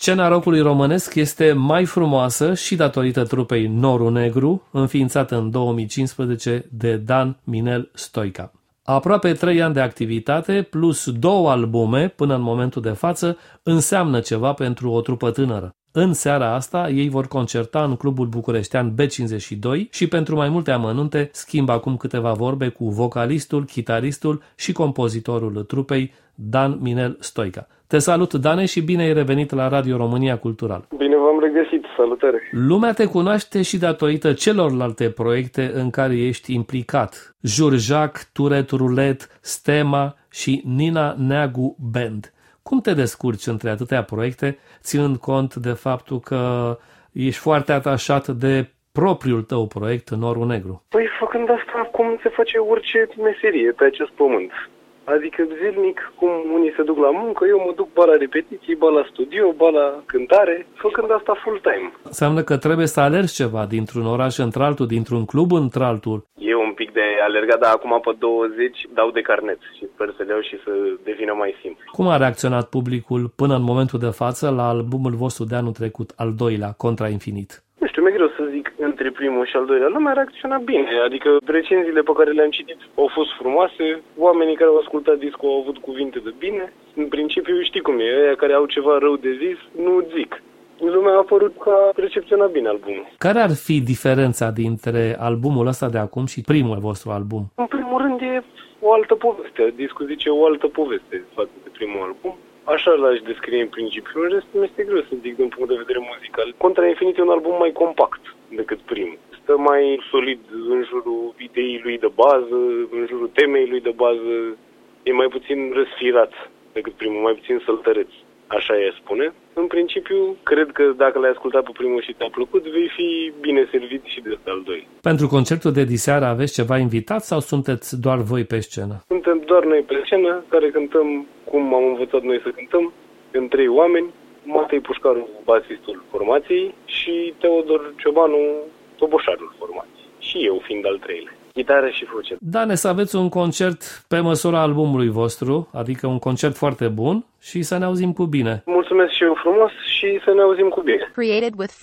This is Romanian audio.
Scena rockului românesc este mai frumoasă și datorită trupei Norul Negru, înființată în 2015 de Dan Minel Stoica. Aproape 3 ani de activitate plus 2 albume până în momentul de față înseamnă ceva pentru o trupă tânără. În seara asta ei vor concerta în clubul bucureștean B52 și pentru mai multe amănunte schimb acum câteva vorbe cu vocalistul, chitaristul și compozitorul trupei Dan Minel Stoica. Te salut, Dane, și bine ai revenit la Radio România Cultural. Bine v-am regăsit, salutare! Lumea te cunoaște și datorită celorlalte proiecte în care ești implicat. Jurjac, Turet Rulet, Stema și Nina Neagu Band. Cum te descurci între atâtea proiecte, ținând cont de faptul că ești foarte atașat de propriul tău proiect, Norul Negru? Păi, făcând asta, cum se face orice meserie pe acest pământ. Adică zilnic, cum unii se duc la muncă, eu mă duc ba la repetiții, ba la studio, ba la cântare, făcând asta full-time. Înseamnă că trebuie să alergi ceva dintr-un oraș într-altul, dintr-un club într-altul. E un pic de alergat, dar acum pe 20 dau de carnet și sper să le iau și să devină mai simplu. Cum a reacționat publicul până în momentul de față la albumul vostru de anul trecut, al doilea, Contra Infinit? Nu știu, mi-e greu să zic între primul și al doilea. Lumea a reacționat bine, adică recenziile pe care le-am citit au fost frumoase, oamenii care au ascultat discul au avut cuvinte de bine. În principiu știi cum e, ăia care au ceva rău de zis, nu zic. Lumea a părut că a recepționat bine albumul. Care ar fi diferența dintre albumul ăsta de acum și primul vostru album? În primul rând e o altă poveste, discul zice o altă poveste față de primul album. Așa l-aș descrie în principiu, în rest mi-este greu să zic din punct de vedere muzical. Contra Infinit e un album mai compact decât primul. Stă mai solid în jurul ideii lui de bază, în jurul temei lui de bază. E mai puțin răsfirat decât primul, mai puțin săltăreț. Așa e spune. În principiu, cred că dacă l-ai ascultat pe primul și te-a plăcut, vei fi bine servit și de ăsta al doilea. Pentru concertul de diseară aveți ceva invitat sau sunteți doar voi pe scenă? Suntem doar noi pe scenă, care cântăm cum am învățat noi să cântăm, în 3 oameni, Matei Pușcaru, basistul formației, și Teodor Ciobanu, toboșarul formației. Și eu fiind al 3-lea. Chitară și voce. Dane, să aveți un concert pe măsura albumului vostru, adică un concert foarte bun, și să ne auzim cu bine. Mulțumesc și eu frumos și să ne auzim cu bine. Created with